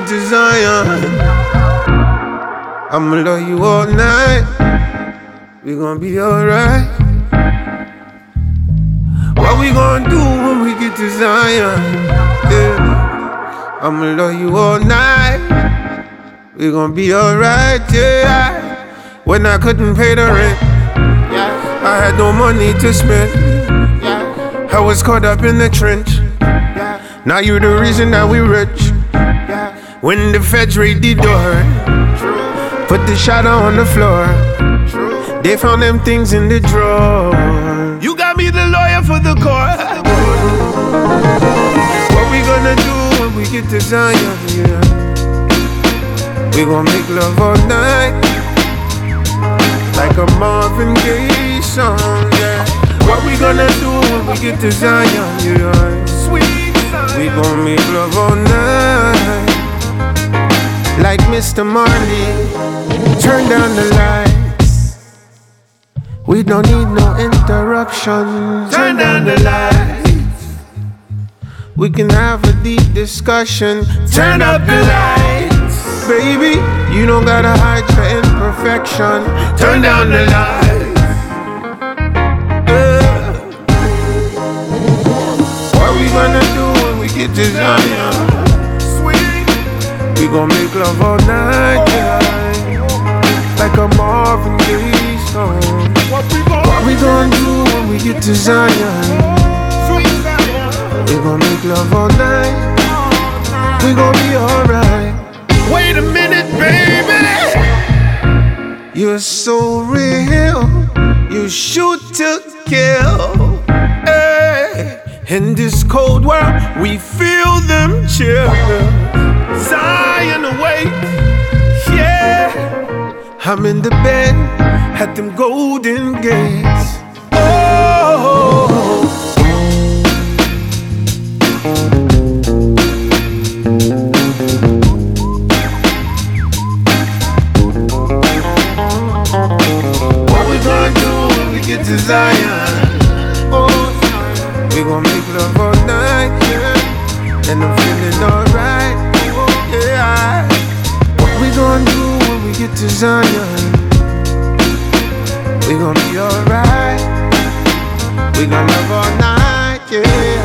get to Zion. I'ma love you all night. We gon' be alright. What we gon' do when we get to Zion? Yeah. I'ma love you all night. We gon' be alright, yeah. When I couldn't pay the rent, I had no money to spend. I was caught up in the trench. Now you're the reason that we rich. When the feds raid the door, put the shadow on the floor. They found them things in the drawer. You got me the lawyer for the court. What we gonna do when we get to Zion? Yeah. We gon' make love all night, like a Marvin Gaye song. Yeah. What we gonna do when we get to Zion? Yeah. Sweet Zion. We gon' make love all night, like Mr. Marley. Turn down the lights. We don't need no interruption. Turn down the lights. We can have a deep discussion. Turn up the lights. Baby, you don't gotta hide your imperfection. Turn down the lights. What we gonna do when we get to Zion? We gon' make love all night, yeah. Like a Marvin Gaye song. What we gon' do when we get to Zion? We gon' make love all night. We gon' be alright. Wait a minute, baby. You're so real. You shoot to kill. Hey. In this cold world, we feel them chill. Zion away, yeah. I'm in the bed at them golden gates. Oh, what we gonna do when we get to Zion? Oh, we gon' make love all night, yeah. And I'm feeling alright. Yeah. What we gon' do when we get to Zion? We gon' be alright. We gon' love all night, yeah.